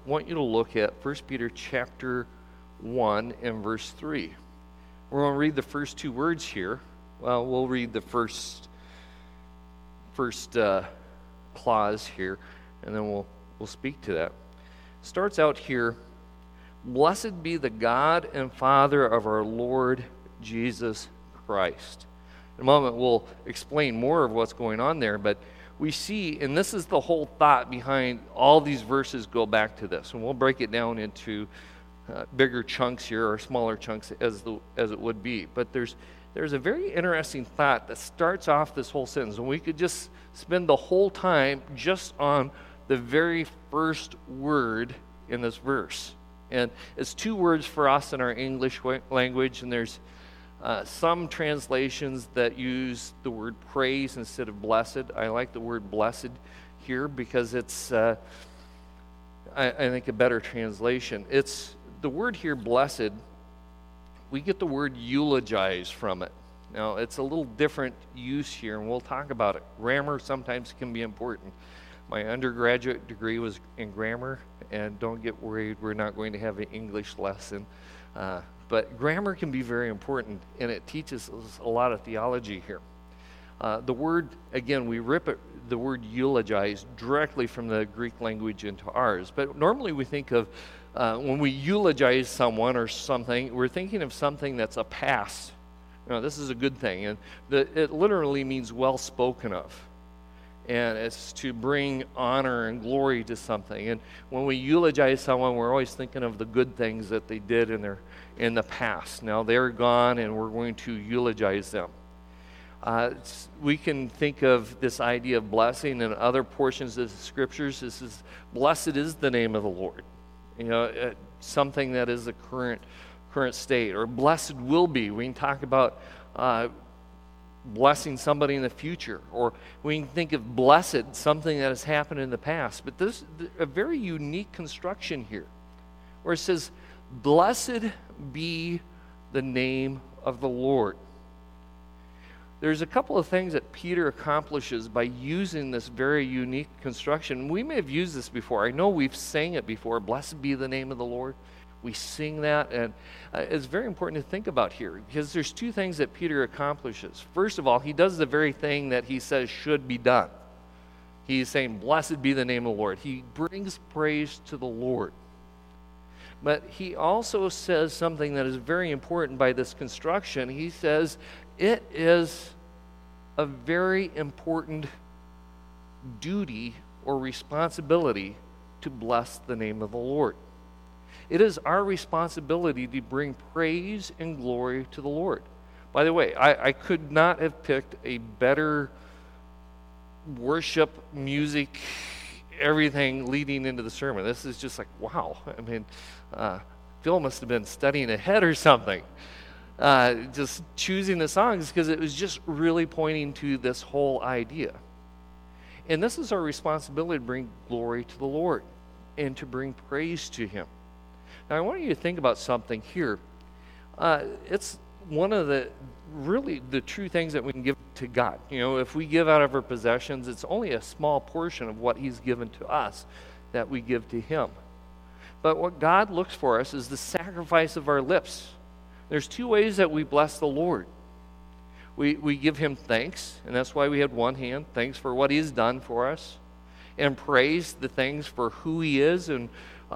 want you to look at 1 Peter chapter 1 and verse 3. We're going to read the first two words here. Well, we'll read the first clause here, and then we'll speak to that. Starts out here, "Blessed be the God and Father of our Lord Jesus Christ." In a moment, we'll explain more of what's going on there, but we see, and this is the whole thought behind all these verses go back to this, and we'll break it down into bigger chunks here, or smaller chunks as it would be. But there's a very interesting thought that starts off this whole sentence, and we could just spend the whole time just on the very first word in this verse. And it's two words for us in our English language, and there's some translations that use the word praise instead of blessed. I like the word blessed here because it's, I think, a better translation. It's the word here, blessed, we get the word eulogize from it. Now, it's a little different use here, and we'll talk about it. Grammar sometimes can be important. My undergraduate degree was in grammar, and don't get worried, we're not going to have an English lesson. But grammar can be very important, and it teaches us a lot of theology here. The word, again, we rip the word eulogize directly from the Greek language into ours. But normally we think of, when we eulogize someone or something, we're thinking of something that's a past. This is a good thing. And it literally means well spoken of. And it's to bring honor and glory to something. And when we eulogize someone, we're always thinking of the good things that they did in the past. Now they're gone, and we're going to eulogize them. We can think of this idea of blessing in other portions of the scriptures. This is, blessed is the name of the Lord. Something that is the current state, or blessed will be. We can talk about blessing somebody in the future, or we can think of blessed, something that has happened in the past. But this is a very unique construction here, where it says, "Blessed be the name of the Lord." There's a couple of things that Peter accomplishes by using this very unique construction. We may have used this before. I know we've sang it before, "Blessed be the name of the Lord." We sing that, and it's very important to think about here, because there's two things that Peter accomplishes. First of all, he does the very thing that he says should be done. He's saying, "Blessed be the name of the Lord." He brings praise to the Lord. But he also says something that is very important by this construction. He says, it is a very important duty or responsibility to bless the name of the Lord. It is our responsibility to bring praise and glory to the Lord. By the way, I could not have picked a better worship, music, everything leading into the sermon. This is just like, wow. I mean, Phil must have been studying ahead or something. Just choosing the songs, because it was just really pointing to this whole idea. And this is our responsibility to bring glory to the Lord and to bring praise to Him. Now, I want you to think about something here. It's one of the true things that we can give to God. If we give out of our possessions, it's only a small portion of what He's given to us that we give to Him. But what God looks for us is the sacrifice of our lips. There's two ways that we bless the Lord. We give Him thanks, and that's why we had one hand, thanks for what He's done for us, and praise the things for who He is, and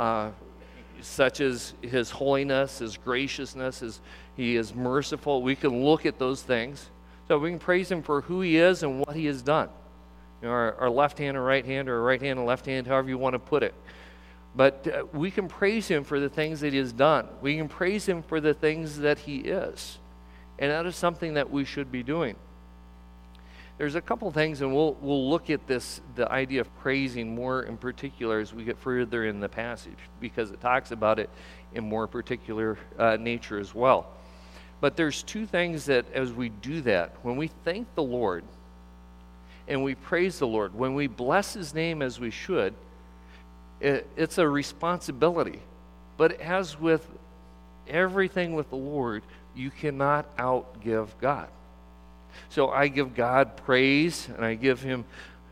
such as His holiness, His graciousness, He is merciful. We can look at those things. So we can praise Him for who He is and what He has done. Our left hand or right hand, or right hand and left hand, however you want to put it. But we can praise Him for the things that He has done. We can praise Him for the things that He is. And that is something that we should be doing. There's a couple things, and we'll look at this, the idea of praising more in particular as we get further in the passage, because it talks about it in more particular nature as well. But there's two things that as we do that, when we thank the Lord and we praise the Lord, when we bless His name as we should, it's a responsibility. But as with everything with the Lord, you cannot outgive God. So I give God praise, and I give Him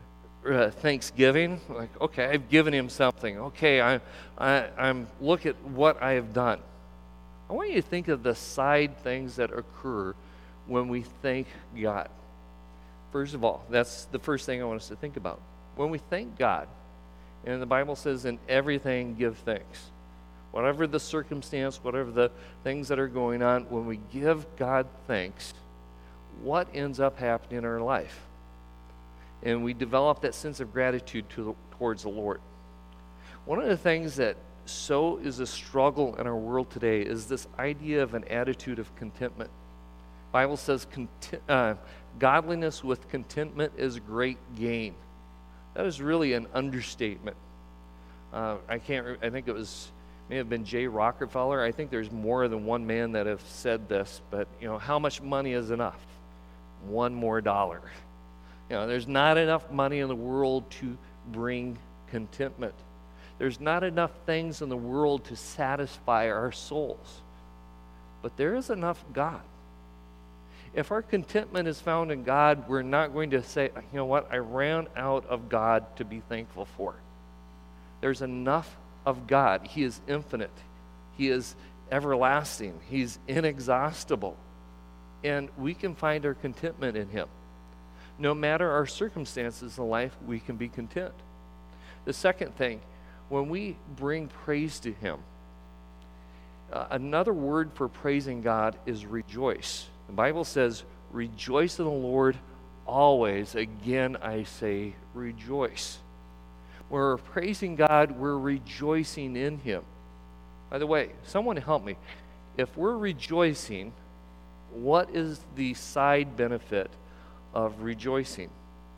thanksgiving, like, okay, I've given him something. Okay, I'm look at what I have done. I want you to think of the side things that occur when we thank God. First of all, that's the first thing I want us to think about. When we thank God, and the Bible says, in everything give thanks. Whatever the circumstance, whatever the things that are going on, when we give God thanks, what ends up happening in our life? And we develop that sense of gratitude towards the Lord. One of the things that so is a struggle in our world today is this idea of an attitude of contentment. The Bible says godliness with contentment is great gain. That is really an understatement. I think it may have been Jay Rockefeller. I think there's more than one man that have said this, but how much money is enough? One more dollar. There's not enough money in the world to bring contentment. There's not enough things in the world to satisfy our souls. But there is enough God. If our contentment is found in God, we're not going to say, you know what, I ran out of God to be thankful for. There's enough of God. He is infinite. He is everlasting. He's inexhaustible. And we can find our contentment in Him. No matter our circumstances in life, we can be content. The second thing, when we bring praise to Him, another word for praising God is rejoice. The Bible says, rejoice in the Lord always. Again, I say rejoice. When we're praising God, we're rejoicing in Him. By the way, someone help me. If we're rejoicing, what is the side benefit of rejoicing?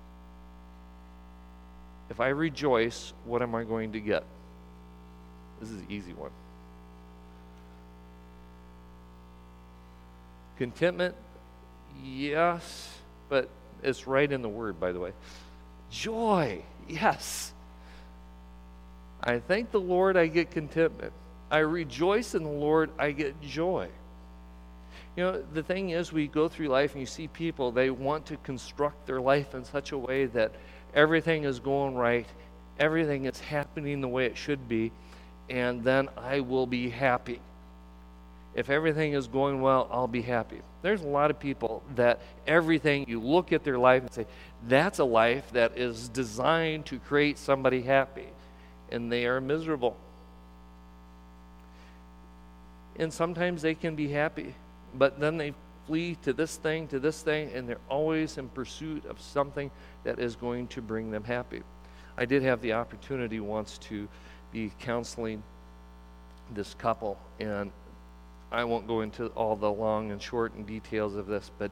If I rejoice, what am I going to get? This is an easy one. Contentment, yes, but it's right in the word, by the way. Joy, yes. I thank the Lord, I get contentment. I rejoice in the Lord, I get joy. The thing is, we go through life and you see people, they want to construct their life in such a way that everything is going right, everything is happening the way it should be, and then I will be happy. If everything is going well, I'll be happy. There's a lot of people that everything, you look at their life and say, that's a life that is designed to create somebody happy, and they are miserable. And sometimes they can be happy, but then they flee to this thing, and they're always in pursuit of something that is going to bring them happy. I did have the opportunity once to be counseling this couple, and I won't go into all the long and short and details of this, but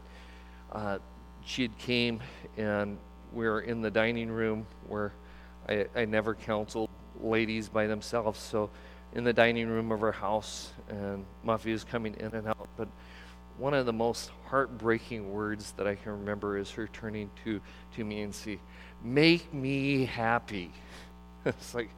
she had came, and we were in the dining room where I never counseled ladies by themselves, so in the dining room of our house, and Muffy is coming in and out, but one of the most heartbreaking words that I can remember is her turning to me and saying, "Make me happy." It's like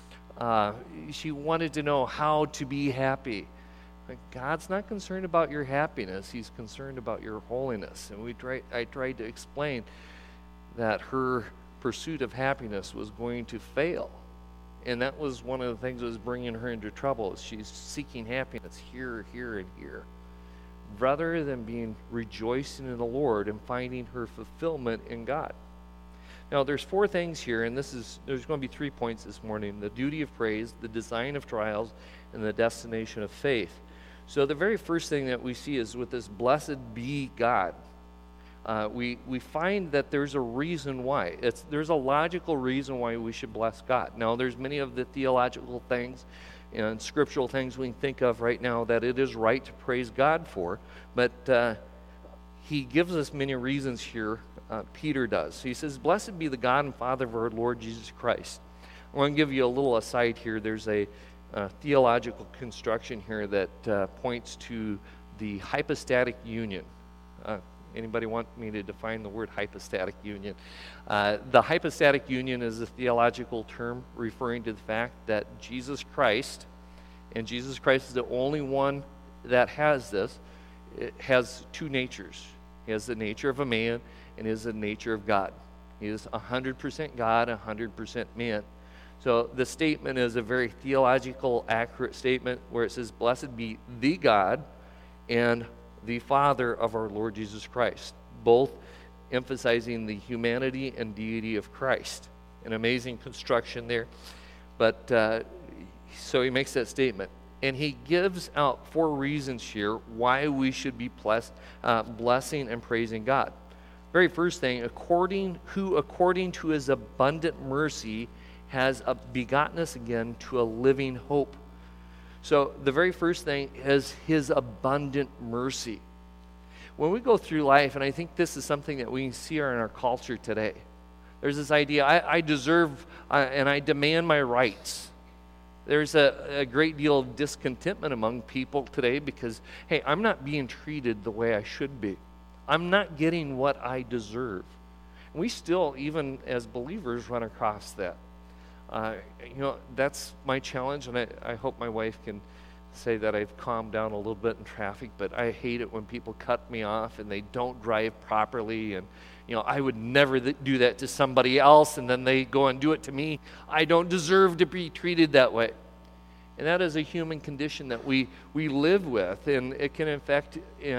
she wanted to know how to be happy. Like, God's not concerned about your happiness. He's concerned about your holiness. And I tried to explain that her pursuit of happiness was going to fail. And that was one of the things that was bringing her into trouble. She's seeking happiness here, here, and here, rather than being rejoicing in the Lord and finding her fulfillment in God. Now, there's 4 things here, and there's going to be 3 points this morning: the duty of praise, the design of trials, and the destination of faith. So the very first thing that we see is with this blessed be God. We find that there's a reason why. There's a logical reason why we should bless God. Now, there's many of the theological things and scriptural things we can think of right now that it is right to praise God for, but he gives us many reasons here. Peter does. He says, "Blessed be the God and Father of our Lord Jesus Christ." I want to give you a little aside here. There's a theological construction here that points to the hypostatic union. Anybody want me to define the word hypostatic union? The hypostatic union is a theological term referring to the fact that Jesus Christ, and Jesus Christ is the only one that has this, it has 2 natures. He has the nature of a man and he has the nature of God. He is 100% God, 100% man. So the statement is a very theological, accurate statement where it says, "Blessed be the God and the Father of our Lord Jesus Christ," both emphasizing the humanity and deity of Christ. An amazing construction there. But so he makes that statement. And he gives out 4 reasons here why we should be blessing and praising God. Very first thing, according to his abundant mercy has begotten us again to a living hope. So the very first thing is his abundant mercy. When we go through life, and I think this is something that we can see in our culture today, there's this idea, I deserve and I demand my rights. There's a great deal of discontentment among people today because, hey, I'm not being treated the way I should be. I'm not getting what I deserve. And we still, even as believers, run across that. That's my challenge, and I hope my wife can say that I've calmed down a little bit in traffic, but I hate it when people cut me off and they don't drive properly, and I would never do that to somebody else, and then they go and do it to me. I don't deserve to be treated that way. And that is a human condition that we live with, and it can affect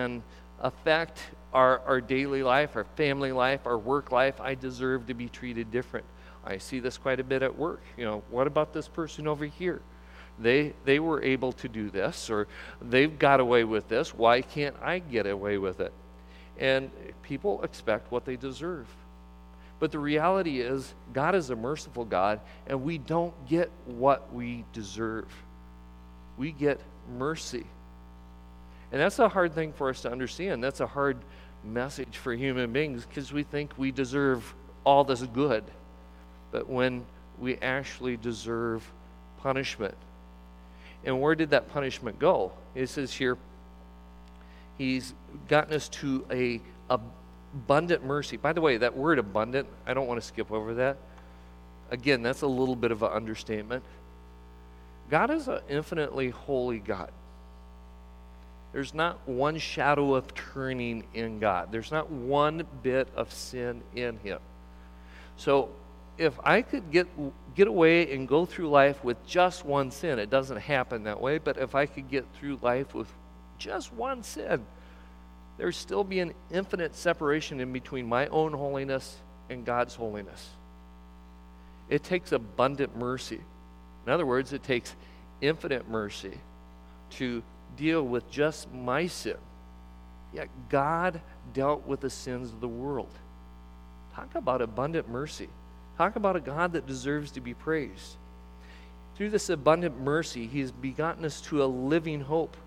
our daily life, our family life, our work life. I deserve to be treated different. I see this quite a bit at work. What about this person over here? They were able to do this, or they've got away with this. Why can't I get away with it? And people expect what they deserve. But the reality is, God is a merciful God, and we don't get what we deserve. We get mercy. And that's a hard thing for us to understand. That's a hard message for human beings because we think we deserve all this good. But when we actually deserve punishment. And where did that punishment go? It says here, he's gotten us to a abundant mercy. By the way, that word abundant, I don't want to skip over that. Again, that's a little bit of an understatement. God is an infinitely holy God. There's not one shadow of turning in God. There's not one bit of sin in him. So if I could get away and go through life with just one sin, it doesn't happen that way, but if I could get through life with just one sin, there'd still be an infinite separation in between my own holiness and God's holiness. It takes abundant mercy. In other words, it takes infinite mercy to deal with just my sin. Yet God dealt with the sins of the world. Talk about abundant mercy. Talk about a God that deserves to be praised. Through this abundant mercy, he's begotten us to a living hope.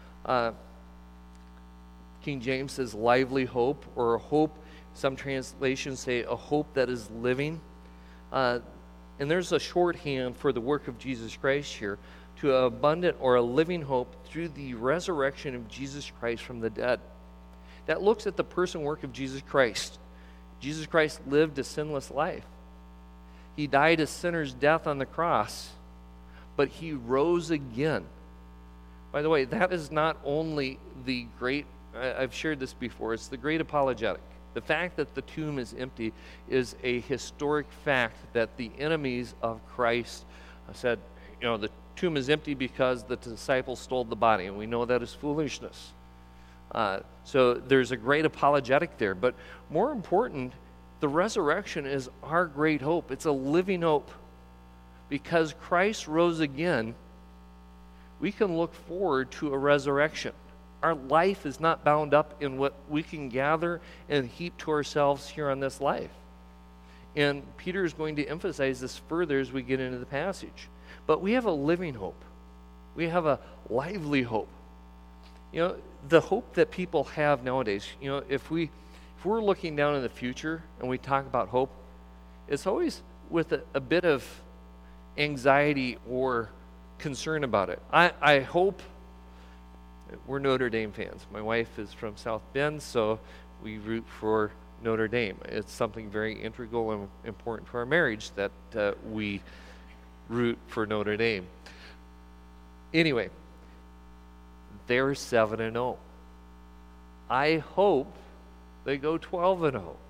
King James says lively hope, or a hope. Some translations say a hope that is living. And there's a shorthand for the work of Jesus Christ here, to an abundant or a living hope through the resurrection of Jesus Christ from the dead. That looks at the person work of Jesus Christ. Jesus Christ lived a sinless life. He died a sinner's death on the cross, but he rose again. By the way, that is not only the great, I've shared this before, it's the great apologetic. The fact that the tomb is empty is a historic fact that the enemies of Christ said, the tomb is empty because the disciples stole the body, and we know that is foolishness. So there's a great apologetic there. But more important, the resurrection is our great hope. It's a living hope. Because Christ rose again, we can look forward to a resurrection. Our life is not bound up in what we can gather and heap to ourselves here on this life. And Peter is going to emphasize this further as we get into the passage. But we have a living hope. We have a lively hope. The hope that people have nowadays, if we're looking down in the future and we talk about hope, it's always with a bit of anxiety or concern about it. I hope, we're Notre Dame fans. My wife is from South Bend, so we root for Notre Dame. It's something very integral and important to our marriage that we root for Notre Dame. Anyway, they're 7-0. I hope they go 12-0.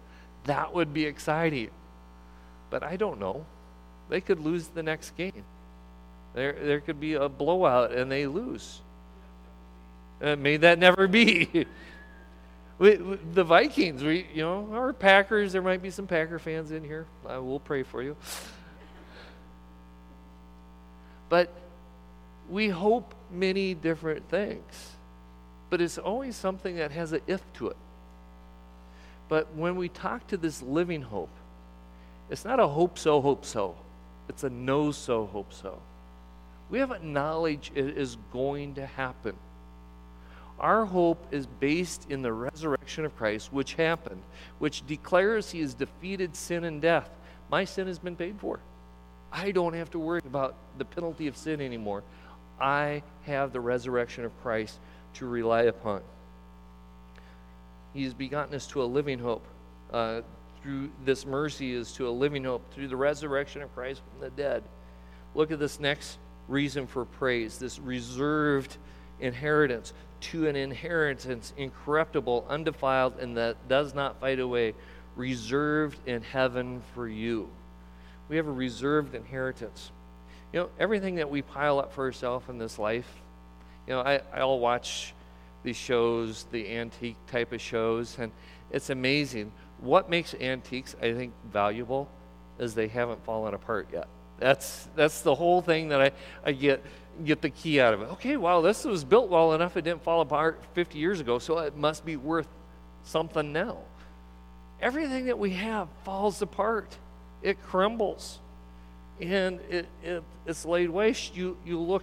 That would be exciting. But I don't know. They could lose the next game. There could be a blowout and they lose. May that never be. The Vikings, our Packers, there might be some Packer fans in here. I will pray for you. But we hope many different things. But it's always something that has an if to it. But when we talk to this living hope, it's not a hope so. It's a know so, hope so. We have a knowledge it is going to happen. Our hope is based in the resurrection of Christ, which happened, which declares he has defeated sin and death. My sin has been paid for. I don't have to worry about the penalty of sin anymore. I have the resurrection of Christ to rely upon. He has begotten us to a living hope. Through this mercy is to a living hope through the resurrection of Christ from the dead. Look at this next reason for praise, this reserved inheritance, to an inheritance incorruptible, undefiled, and that does not fade away, reserved in heaven for you. We have a reserved inheritance. Everything that we pile up for ourselves in this life, I'll watch these shows, the antique type of shows, and it's amazing. What makes antiques, I think, valuable is they haven't fallen apart yet. That's the whole thing that I get the key out of it. Okay, wow, this was built well enough it didn't fall apart 50 years ago, so it must be worth something now. Everything that we have falls apart. It crumbles. And it's laid waste. You look,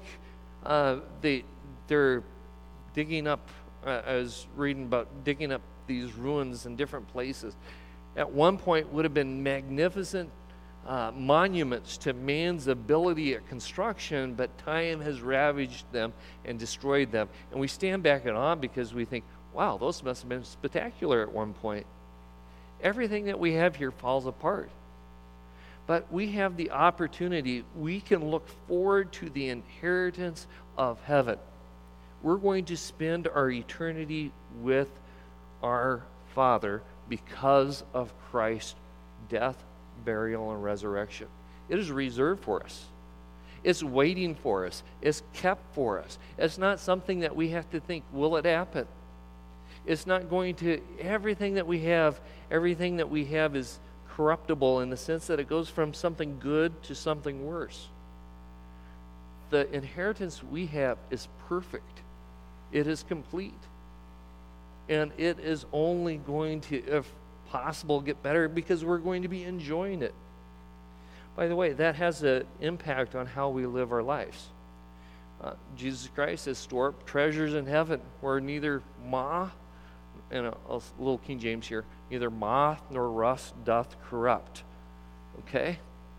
they're digging up, I was reading about digging up these ruins in different places. At one point would have been magnificent monuments to man's ability at construction, but time has ravaged them and destroyed them. And we stand back in awe because we think, wow, those must have been spectacular at one point. Everything that we have here falls apart. But we have the opportunity, we can look forward to the inheritance of heaven. We're going to spend our eternity with our Father because of Christ's death, burial, and resurrection. It is reserved for us. It's waiting for us. It's kept for us. It's not something that we have to think, will it happen? It's not going to, everything that we have is corruptible in the sense that it goes from something good to something worse. The inheritance we have is perfect. It is complete. And it is only going to, if possible, get better because we're going to be enjoying it. By the way, that has an impact on how we live our lives. Jesus Christ says, store up treasures in heaven where neither moth, and a little King James here, neither moth nor rust doth corrupt. Okay?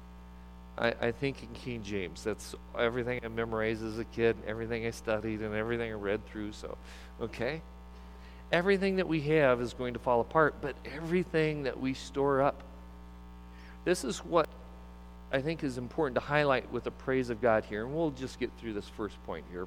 I think in King James. That's everything I memorized as a kid, everything I studied, and everything I read through. So, okay? Everything that we have is going to fall apart, but everything that we store up. This is what I think is important to highlight with the praise of God here, and we'll just get through this first point here.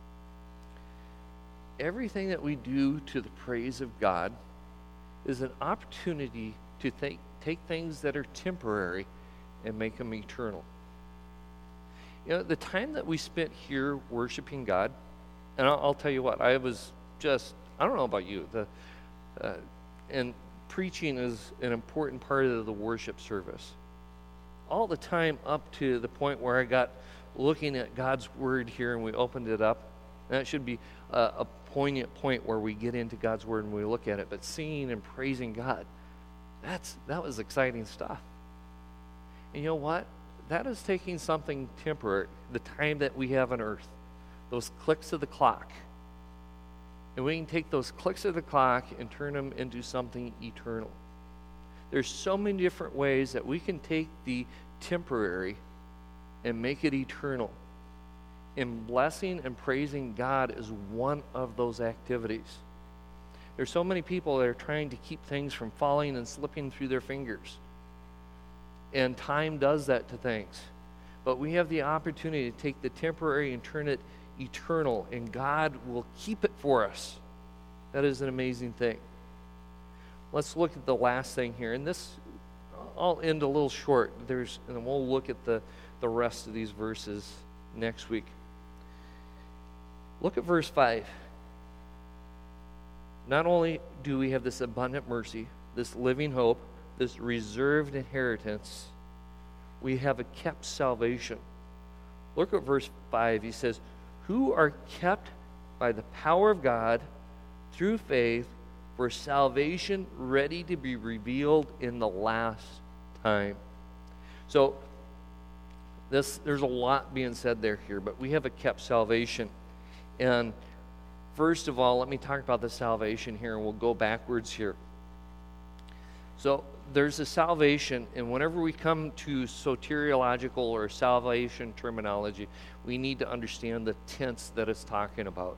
Everything that we do to the praise of God is an opportunity to take things that are temporary and make them eternal. The time that we spent here worshiping God, and I'll tell you what, I don't know about you, and preaching is an important part of the worship service. All the time up to the point where I got looking at God's Word here and we opened it up, and that should be a poignant point where we get into God's Word and we look at it, but singing and praising God, that was exciting stuff. And you know what? That is taking something temporary, the time that we have on earth, those clicks of the clock. And we can take those clicks of the clock and turn them into something eternal. There's so many different ways that we can take the temporary and make it eternal. And blessing and praising God is one of those activities. There's so many people that are trying to keep things from falling and slipping through their fingers. And time does that to things. But we have the opportunity to take the temporary and turn it eternal, and God will keep it for us. That is an amazing thing. let's look at the last thing here. And this, I'll end a little short. And we'll look at the rest of these verses next week. Look at verse 5. Not only do we have this abundant mercy, this living hope, this reserved inheritance, we have a kept salvation. Look at verse 5. He says, who are kept by the power of God through faith for salvation ready to be revealed in the last time. So there's a lot being said here, but we have a kept salvation. And first of all, let me talk about the salvation here, and we'll go backwards here. So there's a salvation, and whenever we come to soteriological or salvation terminology, we need to understand the tense that it's talking about.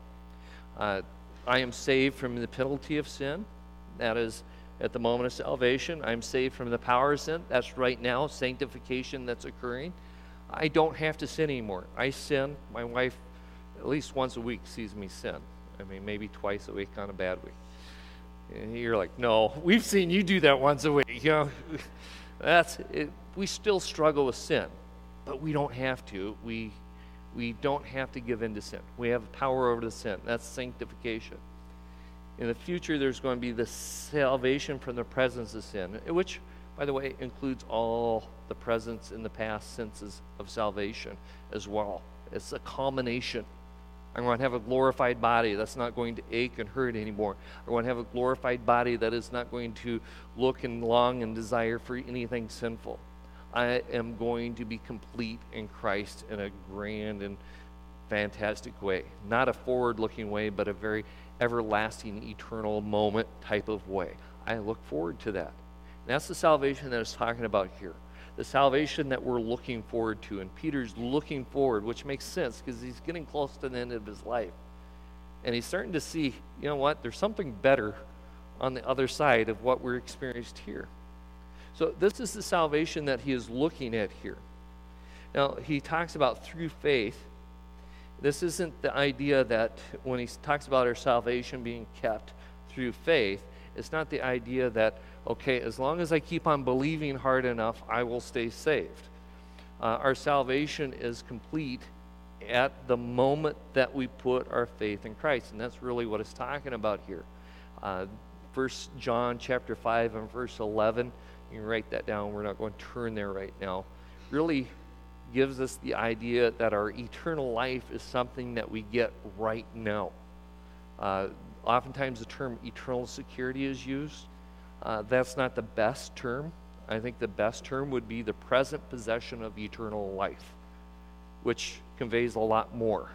I am saved from the penalty of sin. That is at the moment of salvation. I'm saved from the power of sin. That's right now, sanctification that's occurring. I don't have to sin anymore. I sin. My wife, at least once a week, sees me sin. I mean, maybe twice a week on a bad week. And you're like, no, we've seen you do that once a week. You know, that's it. We still struggle with sin, but we don't have to. We don't have to give in to sin. We have power over the sin. That's sanctification. In the future, there's going to be the salvation from the presence of sin, which, by the way, includes all the presence in the past senses of salvation as well. It's a culmination. I'm going to have a glorified body that's not going to ache and hurt anymore. I'm going to have a glorified body that is not going to look and long and desire for anything sinful. I am going to be complete in Christ in a grand and fantastic way. Not a forward-looking way, but a very everlasting, eternal moment type of way. I look forward to that. And that's the salvation that it's talking about here. The salvation that we're looking forward to. And Peter's looking forward, which makes sense because he's getting close to the end of his life. And he's starting to see, you know what, there's something better on the other side of what we're experienced here. So this is the salvation that he is looking at here. Now, he talks about through faith. This isn't the idea that when he talks about our salvation being kept through faith, it's not the idea that, okay, as long as I keep on believing hard enough, I will stay saved. Our salvation is complete at the moment that we put our faith in Christ, and that's really what it's talking about here. 1 John chapter 5 and verse 11, you can write that down. We're not going to turn there right now. Really gives us the idea that our eternal life is something that we get right now. Oftentimes the term eternal security is used. That's not the best term. I think the best term would be the present possession of eternal life, which conveys a lot more.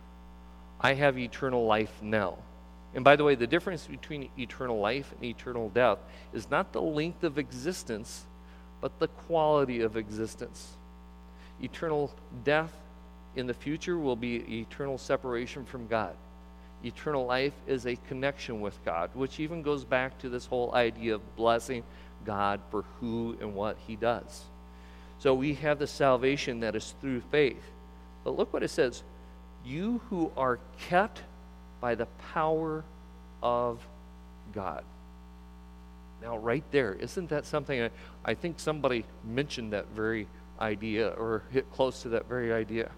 I have eternal life now. And by the way, the difference between eternal life and eternal death is not the length of existence, but the quality of existence. Eternal death in the future will be eternal separation from God. Eternal life is a connection with God, which even goes back to this whole idea of blessing God for who and what he does. So we have the salvation that is through faith. But look what it says. You who are kept by the power of God. Now right there, isn't that something, I think somebody mentioned that very idea or hit close to that very idea.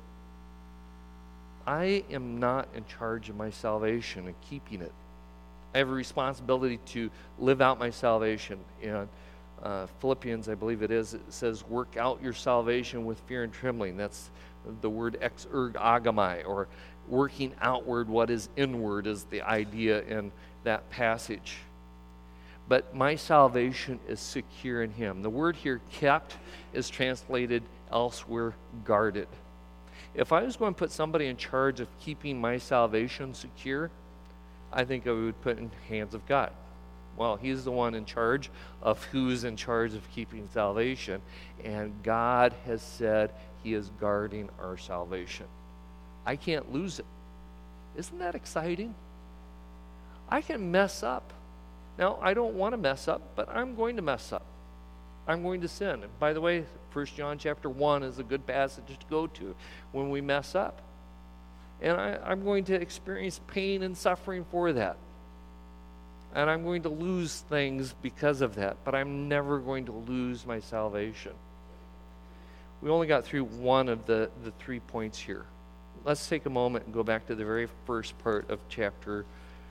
I am not in charge of my salvation and keeping it. I have a responsibility to live out my salvation. In Philippians, I believe it says, work out your salvation with fear and trembling. That's the word exergamai, or working outward what is inward, is the idea in that passage. But my salvation is secure in him. The word here, kept, is translated elsewhere, guarded. If I was going to put somebody in charge of keeping my salvation secure, I think I would put in the hands of God. Well, he's the one in charge of who's in charge of keeping salvation, and God has said he is guarding our salvation. I can't lose it. Isn't that exciting? I can mess up. Now, I don't want to mess up, but I'm going to mess up. I'm going to sin. And by the way, 1 John chapter 1 is a good passage to go to when we mess up. And I'm going to experience pain and suffering for that. and I'm going to lose things because of that, but I'm never going to lose my salvation. We only got through one of the 3 points here. Let's take a moment and go back to the very first part of chapter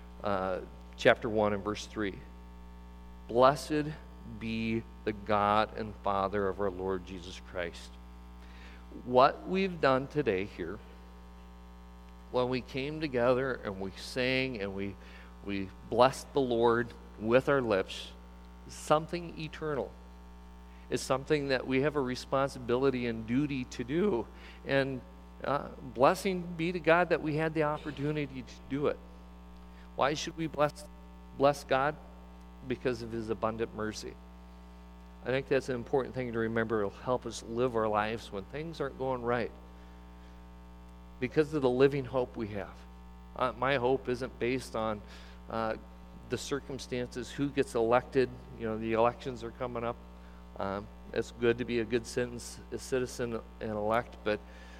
1 and verse 3. Blessed be the God and Father of our Lord Jesus Christ. What we've done today here, when we came together and we sang and we blessed the Lord with our lips, is something eternal. It's something that we have a responsibility and duty to do. And blessing be to God that we had the opportunity to do it. Why should we bless God? Because of his abundant mercy. I think that's an important thing to remember. It'll help us live our lives when things aren't going right. Because of the living hope we have. My hope isn't based on the circumstances, who gets elected. The elections are coming up. It's good to be a good citizen and elect, but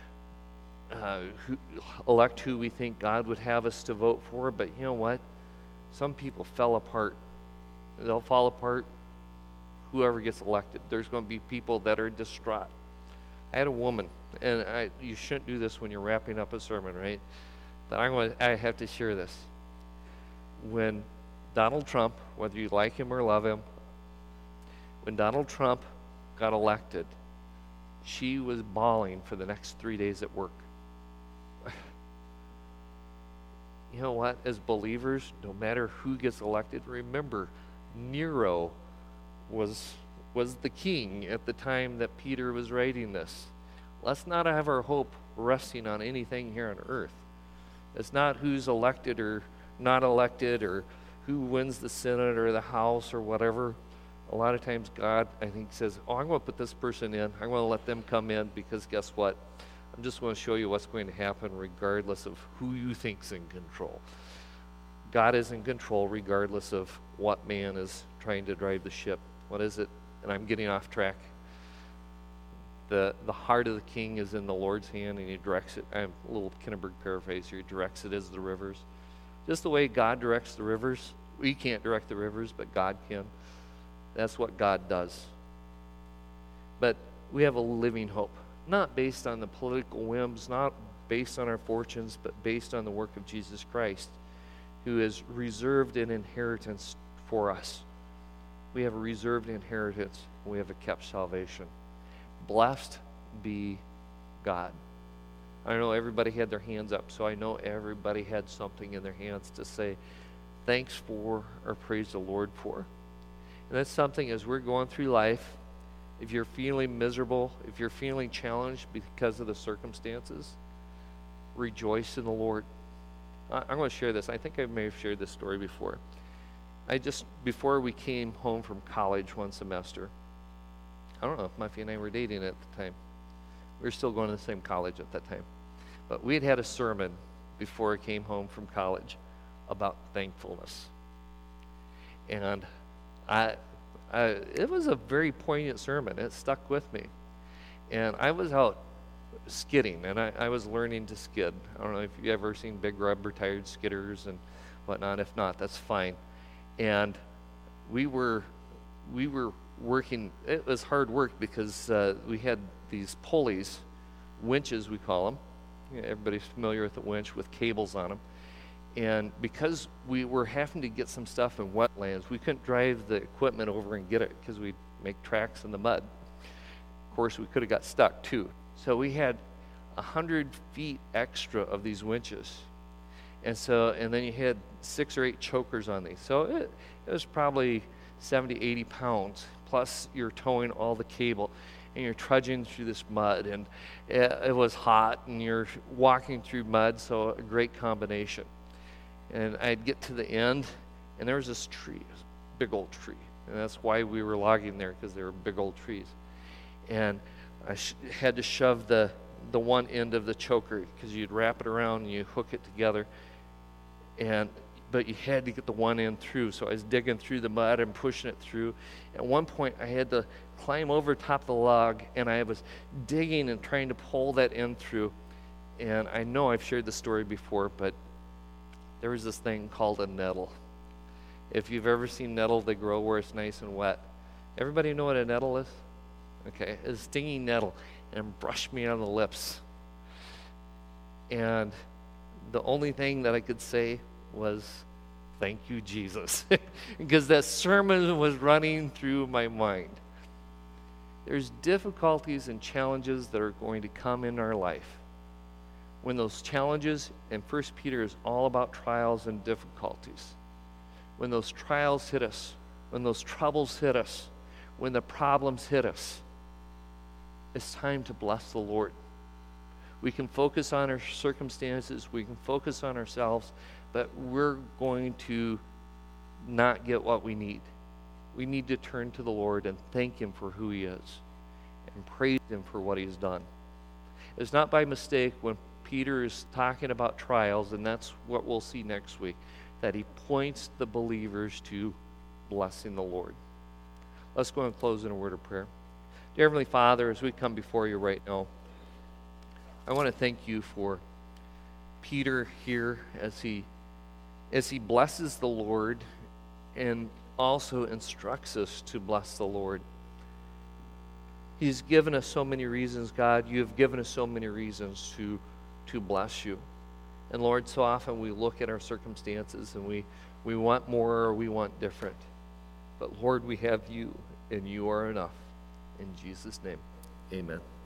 elect who we think God would have us to vote for. But you know what? Some people fell apart. They'll fall apart whoever gets elected. There's going to be people that are distraught. I had a woman, and you shouldn't do this when you're wrapping up a sermon, right? But I have to share this. When Donald Trump, whether you like him or love him, when Donald Trump got elected, she was bawling for the next 3 days at work. You know what? As believers, no matter who gets elected, remember, Nero was the king at the time that Peter was writing this. Let's not have our hope resting on anything here on earth. It's not who's elected or not elected or who wins the Senate or the House or whatever. A lot of times God, I think, says, I'm going to put this person in. I'm going to let them come in because guess what? I'm just going to show you what's going to happen regardless of who you think's in control. God is in control regardless of what man is trying to drive the ship. What is it? And I'm getting off track. The heart of the king is in the Lord's hand, and he directs it. I'm a little Kinneberg paraphrase here. He directs it as the rivers. Just the way God directs the rivers. We can't direct the rivers, but God can. That's what God does. But we have a living hope, not based on the political whims, not based on our fortunes, but based on the work of Jesus Christ, who has reserved an inheritance for us. We have a reserved inheritance. We have a kept salvation. Blessed be God. I know everybody had their hands up, so I know everybody had something in their hands to say thanks for or praise the Lord for. And that's something as we're going through life, if you're feeling miserable, if you're feeling challenged because of the circumstances, rejoice in the Lord. I'm going to share this. I think I may have shared this story before. Before we came home from college one semester, I don't know if Muffy and I were dating at the time. We were still going to the same college at that time. But we had a sermon before I came home from college about thankfulness. And it was a very poignant sermon. It stuck with me. And I was out skidding, and I was learning to skid. I don't know if you've ever seen big rubber-tired skidders and whatnot. If not, that's fine. And we were working. It was hard work because we had these pulleys, winches we call them. Everybody's familiar with the winch with cables on them. And because we were having to get some stuff in wetlands, we couldn't drive the equipment over and get it because we'd make tracks in the mud. Of course, we could have got stuck too. So we had 100 feet extra of these winches. And then you had 6 or 8 chokers on these. So it was probably 70, 80 pounds, plus you're towing all the cable, and you're trudging through this mud, and it was hot, and you're walking through mud, so a great combination. And I'd get to the end, and there was this tree, big old tree, and that's why we were logging there, because they were big old trees. And I had to shove the one end of the choker, because you'd wrap it around and you hook it together, but you had to get the one end through. So I was digging through the mud and pushing it through. At one point, I had to climb over top of the log, and I was digging and trying to pull that end through. And I know I've shared the story before, but there was this thing called a nettle. If you've ever seen nettle, they grow where it's nice and wet. Everybody know what a nettle is? Okay, a stinging nettle, and brushed me on the lips. And the only thing that I could say was, thank you, Jesus, because that sermon was running through my mind. There's difficulties and challenges that are going to come in our life. When those challenges, and 1 Peter is all about trials and difficulties. When those trials hit us, when those troubles hit us, when the problems hit us, it's time to bless the Lord. We can focus on our circumstances, we can focus on ourselves, but we're going to not get what we need. We need to turn to the Lord and thank Him for who He is and praise Him for what He's done. It's not by mistake when Peter is talking about trials, and that's what we'll see next week, that he points the believers to blessing the Lord. Let's go and close in a word of prayer. Dear Heavenly Father, as we come before you right now, I want to thank you for Peter here as he blesses the Lord and also instructs us to bless the Lord. He's given us so many reasons, God. You have given us so many reasons to bless you. And Lord, so often we look at our circumstances and we want more or we want different. But Lord, we have you, and you are enough. In Jesus' name, amen.